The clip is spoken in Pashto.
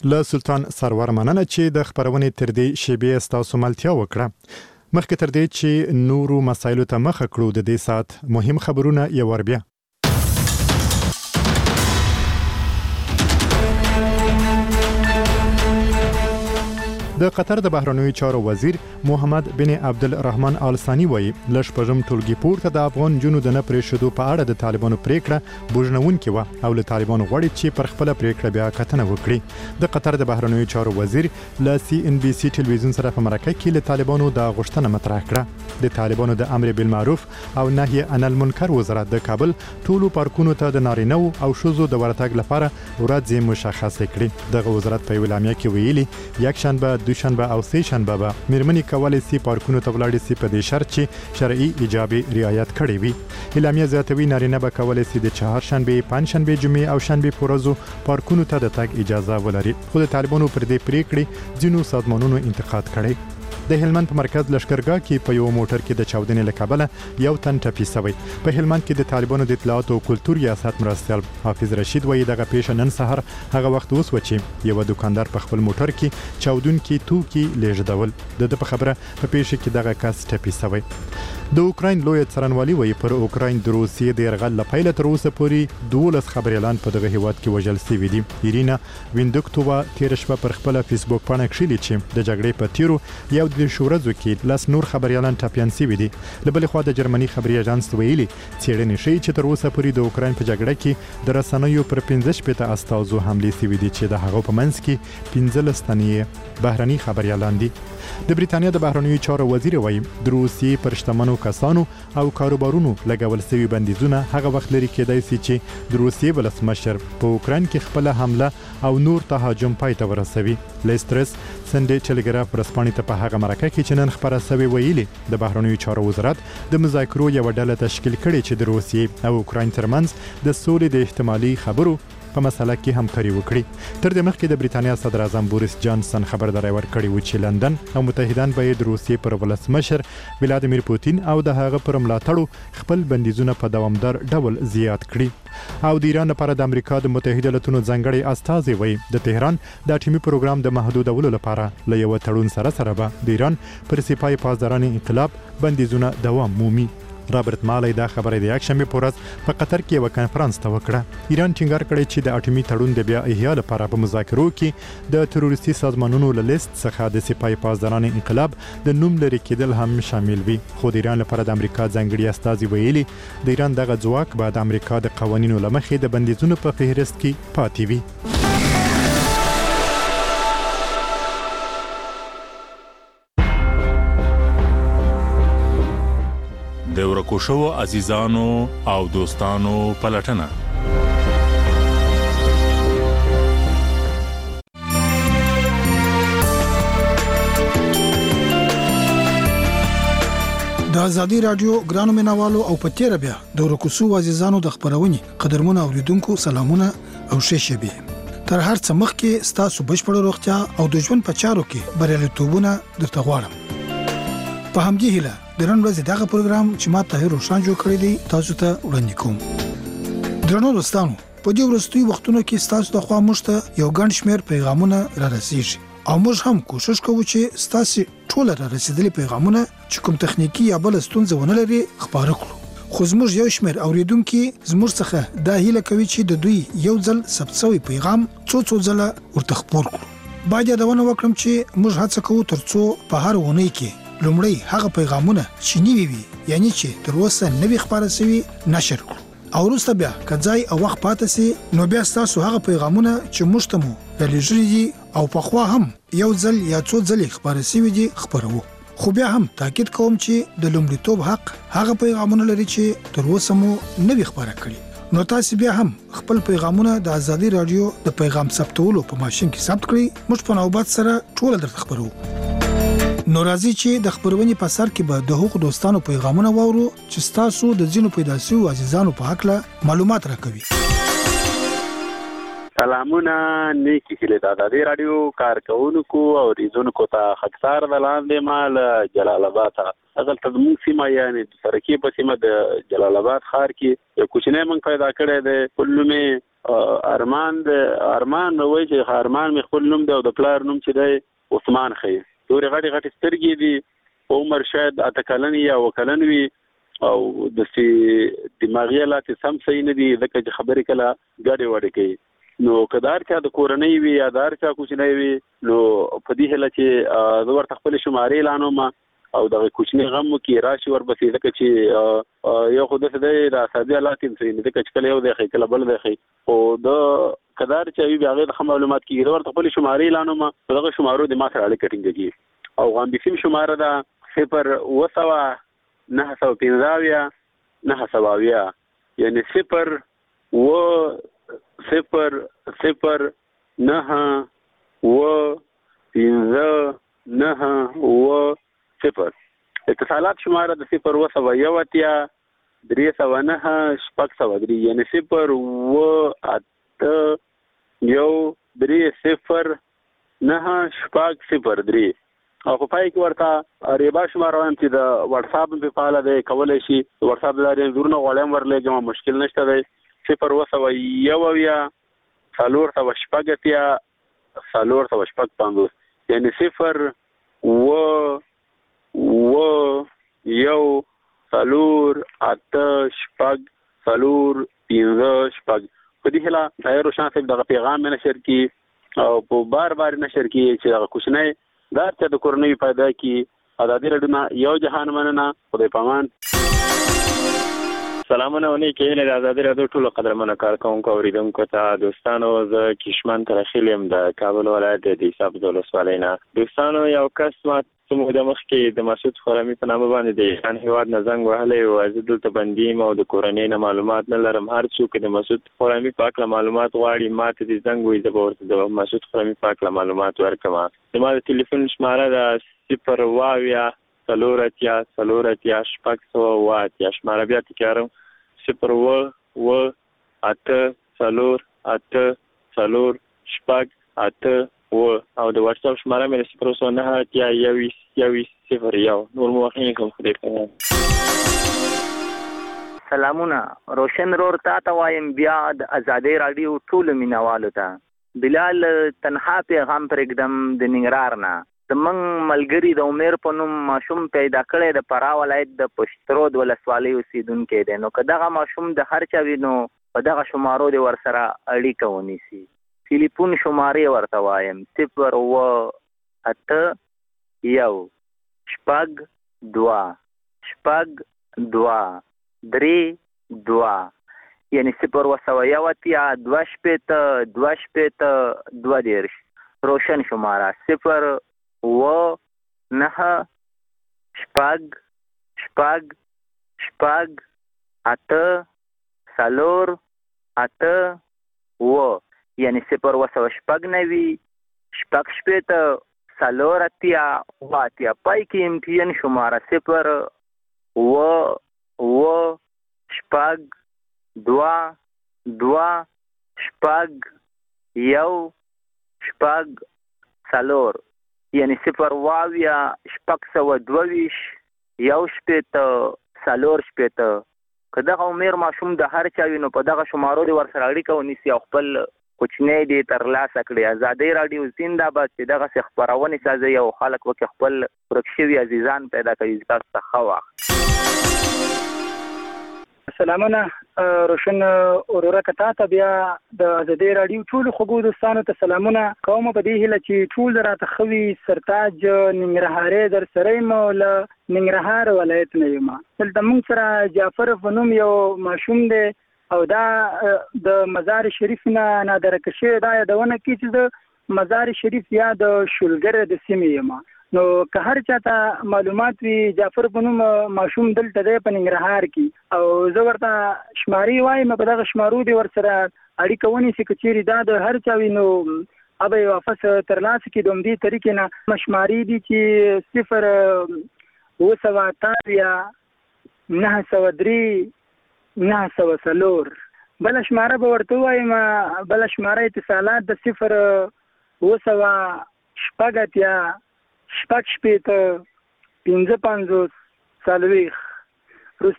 له سلطان سرور مننه چې د خبرونې تر دې شیبې ستاسو ملتیا وکړه. مخکې تر دې چې نورو مسایلو ته مخه کړو د دې سات مهم خبرونه یو ور بیا. د قطر د بهرنیو چارو وزیر محمد بن عبدالرحمن آل ثانی وایي لږ پرم ټولګي پورته د افغان جنو د نه پرېښودو په اړه د طالبانو پریکړه بوجنونکې وه او له طالبانو غواړي چې پر خپله پریکړه بیا کتنه وکړي. د قطر د بهرنیو چارو وزیر له CNBC ټلویزیون سره په مرکه کې له طالبانو د غوښتنه مطرح کړه. د طالبانو د امر بالمعروف او نهي عن المنکر وزارت د کابل ټولو پارکونو ته د نارینه او ښځو د ورتګ لپاره ورځې مشخصه کړې. دغه وزارت په اعلامیه کې ویلي یکشنبه دوشنبه او سه شنبه به مېرمنې کولای شي پارکونو ته ولاړ شي په دې شرط چې شرعي ایجاب رعایت کړي وي. اعلامیه زیاتوي نارینه به کولای شي د چهارشنبه، پنځشنبه، جمعې او شنبه په ورځو پارکونو ته د تګ اجازه ولري. خو د طالبانو پر دې پریکړې ځینو سازمانونو انتقاد کړی. د هلمند په مرکز لشکرګاه کې په یو موټر کې د چاودنې له کبله یو تن ټپي شوی. په هلمند کې د طالبانو د اطلاعات او کلتور ریاست مرستیال حافظ رشید وایي دغه پیښه نن سحر هغه وخت وسوه چې یو دکاندار په خپل موټر کې چاودونکي توکي لیږدول. د په خبره په پیښه کې دغه کس ټپي شوی. د اوکراین لوی څارنوالي وایي پر اوکراین د روسیې د یرغل لپاره تر اوسه پورې 12 خبريالان په دغه هیواد کې وژل شوي دي. ایرینا ویندوکتووا تیر شپه پر خپل فیسبوک باندې کښلي چې د جګړې په تیرو یو د شورزو کې لاس نور خبريالان ټاپیان شوي دي. له بلې خوا د جرمني خبري اژانس ویلي څېړنې ښیي چې تر اوسه پورې د اوکراین په جګړه کې د رسنیو پر 15 استازو حملې شوي دي چې د هغو په منځ کې 15 تنې بهرني خبريالان دي. د بریتانیا د بهرنیو چارو وزیر وایي د روسیې پر شتمنو کسانو او کاروبارونو لګول شوي بندیزونه هغه وخت لري کېدای شي چې د روسیې ولسمشر په اوکراین کې خپل حمله او نور تهاجم پای ته ورسوي. لیسترس سنډې ټلګراف ورسپانې ته په هغه مرکه کې چې نن خبره شوې ویلي د بهرنیو چارو وزارت د مذاکرو یو ډله تشکیل کړي چې د روسیې او اوکراین ترمنځ د سولې د احتمالي خبرو په مسله کې همکاري وکړي. تر دې مخکې د بریتانیا صدر اعظم بوریس جانسن خبرداري ورکړې و چې لندن او متحدان به د روسیې پر ولسمشر ولادیمیر پوتین او د هغه پر ملاتړو خپل بندیزونه په دوامدار ډول زیات کړي. او د ایران لپاره د امریکا د متحده ایالاتونو ځانګړي استازي وایي د تهران د اټومي پروګرام د محدودولو لپاره له یو تړون سره به د ایران پر سپای پاسداران انقلاب بندیزونه دوام مومي. رابرټ مالی دا خبره د یکشنبه په ورځ په قطر کې یو کانفرنس ته وکړه. ایران ټینګار کړی چې د اټومي تړون د بیا احیا لپاره په مذاکرو کې د تروریستي سازمانونو له لیست څخه د سپای پاسداران انقلاب د نوم لري کېدل هم شامل وي. خو د ایران لپاره د امریکا ځانګړي استازي ویلي د ایران دغه ځواک به د امریکا د قوانینو له مخې د بندیزونو په فهرست کې پاتې وي. د ورکو شوو عزیزانو او دوستانو پلټنه. د ازادي رادیو ګرانو مینوالو او پتیره بیا د ورکو شوو عزیزانو د خبرونې قدرمن اوریدونکو سلامونه او ښه شبي. تر هر څه مخکې ستاسو بشپړ روغتیا او د ژوند په چارو کې بریالیتوبونه درته غواړم. په همدې هیله د نن ورځې دغه پروګرام چې ما طاهر روشان جوړ کړی دی تاسو ته وړاندې کوم. درنو دوستانو، په دې وروستیو وختونو کې ستاسو د خوا موږ ته یو ګڼ شمېر پیغامونه را رسیږي او موږ هم کوشش کوو چې ستاسو ټول را رسیدلي پیغامونه چې کوم تخنیکی یا بل ستونزه ونه لري خبره کړو. خو زموږ یو شمېر اوریدونکو زموږ څخه دا هیله کوي چې د دوی یو ځل ثبت شوی پیغام څو ځله ورته خبر کړو. باید یادونه وکړم چې موږ هڅه کوو ترڅو په هر ونې کې لومړی هغه پیغامونه چې نیوي وي یعنی چې تر اوسه نوي خبره شوي نشر کړو او وروسته بیا کځای او وخت پاتې سي نو بیا تاسو هغه پیغامونه چې موږ ته مو رالېږلي دي او پخوا هم یو ځل یا څو ځلې خبره شوي دي خبروو. خو بیا هم تاکید کوم چې د لومړیتوب حق هغه پیغامونه لري چې تر اوسه مو نوي خبره کړي. نو تاسو بیا هم خپل پیغامونه د ازادي رادیو د پیغام ثبتولو په ماشين کې ثبت کړئ. موږ په نوبت سره ټول درته خبرو. نو راځي چې د خبرونې په سر کې به د حقوق دوستانو پیغامونه واورو چې تاسو د ځینو پیدا شویو عزیزانو په حق له معلومات راکوي. سلامونه نیکی هیله د ازادي رادیو کارکونکو او ریزونکو ته خطر د لاندې مال جلال آباد اصل تضمون سیمه یعنی سرکی په سیمه د جلال آباد ښار کې یو کوچنی منګ پیدا کړی دی. کلمه ارمان وایي چې ارمان مې خپل نوم دی او د پلار نوم چې دی عثمان خي. دوري غټي سترګې دي، عمر شاید 8 کلن یا 9 کلن وي او د دماغي حالات سم صحیح نه دي، ځکه چې خبرې کله ګډې وډې کوي. نو کدار چا د کورنۍ وي یا دار چا کوچنی وي، نو په دې هله چې زه ورته خپل شمارې اعلانوم او دغه کوچنی غم کې راشي ورپسې، ځکه چې یو خو داسې دی د اعصابي حالات هم صحیح نه، ځکه چې کله یو دی ښي کله بل دی ښي. خو د کدار چا وي هغې د ښه معلومات کېږي، زه ورته خپلې شمارې اعلانوم، په دغه شمارو د ما سره اړیکه ټینګېږي. او غامبسیم شماره ده 0-915-920 یعنی 0-0-9-9-9-0. اتصالات شماره د 0-1-309-603 یعنی 0-1-309-603. او په پای کې ورته ریبا شماره وایم چې د واتس اپ په فعال دی، کولای شي واتس اپ لارې زورونه غوړم ورلېږم، مشکل نشته دی. 0-1-4-4-4-4-5 یعنی 0-1-4-4-5 په دې هله طاهر روشن صاحب دغه پیغام مې نشر کی او په بار نشر کی چې دغه کوچنی دا چې د کورنۍ پیدا کی. ازادي راډیو نه یو جهان مننه، خدای پامان. سلامونه ونی کې نه د ازادي راډیو ټولو قدرمنو کارکونکو اوریدونکو ته دوستانو، زه کشمن ترخیل یم د کابل ولایت د حساب ولسوالۍ نه. دوستانو یو کس ما څومره د مخکې د مسعود خرامي په نامه باندې د ایران هیواد نه زنګ وهلی و، زه دلته بندي یم او د کورنۍ نه معلومات نه لرم. هر څوک د مسعود خرامي په هکله معلومات غواړي ما ته د زنګ ووایي، زه به ورته د مسعود خرامي په هکله معلومات ورکړم. زما د تلیفون شماره ده 0-4-4-4-6 شماره بیا تکرارم 0-4-4-4-6 او د واتس اپ شماره مې 0-9-21-21-0. نور مو وخت کوم خدای په سلامونه. روشن رور ته وایم بیا د ازادي راډیو ټول مینوالو ته. بلال تنها پیغام پرېږدم د ننګرهار نه. زمونږ ملګري د عمر په نوم ماشوم پیدا کړی د فراه ولایت د پشترود ولسوالۍ اوسېدونکی دی. نو که دغه ماشوم د هر چا وي نو په دغه شمارو د ورسره اړیکه ونیسي. ټلیفون شمارې ورته وایم 0-1-2-2-2 یعنی 0-1-2-2 روشن شماره 0-9-8-8 یعنی 0-9-6-4-8 پای کې امتیان شماره 0-1-2-2-1-4 یعنی 0-1-2-1-4 که دغه عمر ماشوم د هر چا وي نو په دغه شمارو د ورسره اړیکه ونیسي او خپل کوچنی دی ترلاسه کړي. ازادي راډیو زنده‌باد چې دغه خبرونه سازي او خلک وکړي خپل ورک شوي عزیزان پیدا کوي. تاسو ته ښه وخت. سلامونه روشن اورورا کتا ته بیا د ازادي راډیو ټول خوګو دوستانو ته سلامونه کوم. په دې هیله چې ټول راته خوي سرتاج ننګرهاري در سره مول ننګرهار ولایت نه یم. دلته موږ سره جعفر فنوم یو ماشوم دی او دا د مزار شریف نه نادر کشه دا یادونه کی چې د مزار شریف یا د شولګر د سیمې یم. نو که هر چاته معلومات وي جعفر بنوم ماشوم دلته دی په ننګرهار کې او زه ورته شمارې وایم په دغه شمارو دی ورسره اړیکه ونیسي که چیرې دا د هر چا وي نو ابه یې واپس ترلاسه کړي. د همدې طریقې نه شمارې دي چې 0-9-3-9-4 بله شماره به ورته وایم. بله شماره اتصالات د 0-9-6-5-55-40